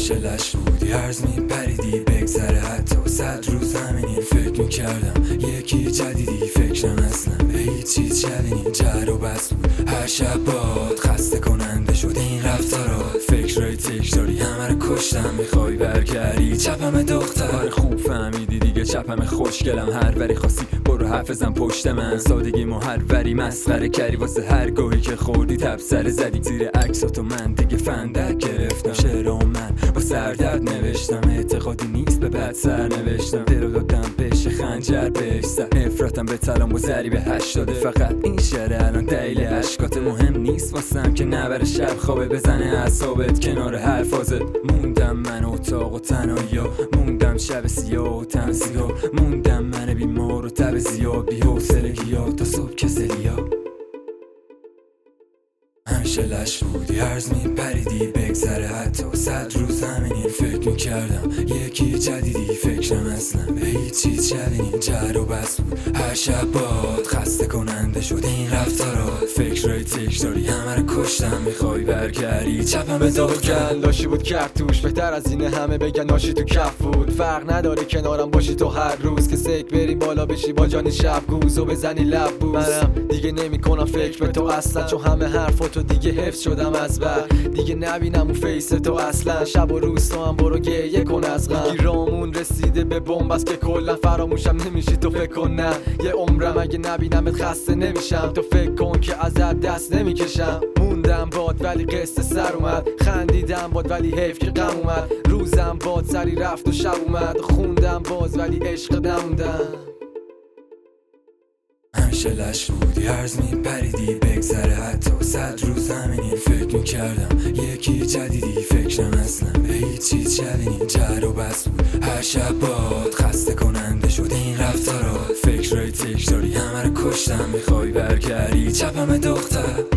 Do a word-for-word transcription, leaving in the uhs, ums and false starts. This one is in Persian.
همیشه لش بودی، هرز میپریدی بگذره حتی صد روز همینی فکر میکردم یکی جدیدی، فکرم اصلا به هیچ چیز شبینی جر و بس بود هر شب باد، خسته کننده شد این رفتارات، فکرهای تکراری همه رو کشتم، میخوای برگردی چپم دختر خوب فهمیدی دیگه چپم خوشگلم، هر وری خواستی برو حفظم پشت من، سادگی مو هر وری مسخره کردی واسه هر گوهی که خوردی تبصره زدی، زیر عکساتو من دیگه فندک گرفتم، شعرام من با سردرد نوشتم، اعتقادی نیست به بد سر نوشتم، دلو دادم بهش خنجر بهش زد، نفرتم به تلام و ضریب هشت داده، فقط این شعر الان دلیل عشقات، مهم نیست واسم که نبره شب خوابه بزنه اعصابت کنار حرفازت، موندم من اتاق و تنهایی ها، موندم شب سیاه و تنزی ها، موندم من بیمار و تب زیاد بی حوصلگی ها تا صبح کسلی ها. همیشه لش بودی، هرز میپریدی بگذره حتی صد روز همینی فکر میکردم یکی جدیدی، فکرم اصلا به هیچ چیز شبینی جر و بس بود هر شب باد، خسته کننده شد این رفتارات، فکرهای تکراری همه رو کشتم، میخوای برگردی چپم به کن لاشی بود کرد توش، بهتر از اینه همه بگن ناشی تو کف بود، فرق نداره کنارم باشی تو هر روز که سک بریم بالا بشی با جانی شب گوز و بزنی لب بوز، منم دیگه نمیکنم فکر به تو اصلا، چون همه حرفاتو دیگه حفظ شدم از بر، دیگه نبینم اون فیس تو اصلا، شب و روز تو هم برو گریه کن از غم، گیرامون رسیده به بمب که کلا فراموشم نمیشی تو فکر کن نه، یه عمرم اگه نبینمت خسته نمیشم، تو فکر کن که ازت دست نمیکشم، موندم باد ولی قصه سر اومد، خندیدم باد ولی حیف که غم اومد، روزم باد سری رفت و شب اومد، خوندم باز ولی عشق نموندم. همیشه لش بودی، هرز میپریدی بگذره حتی صد روز همینی فکر میکردم یکی جدیدی، فکرم اصلا به هیچ چیز شبینی جر و بس بود هر شب باد، خسته کننده شد این رفتارات، فکرهای تکراری همه رو کشتم، میخوای برگردی چپم دختر.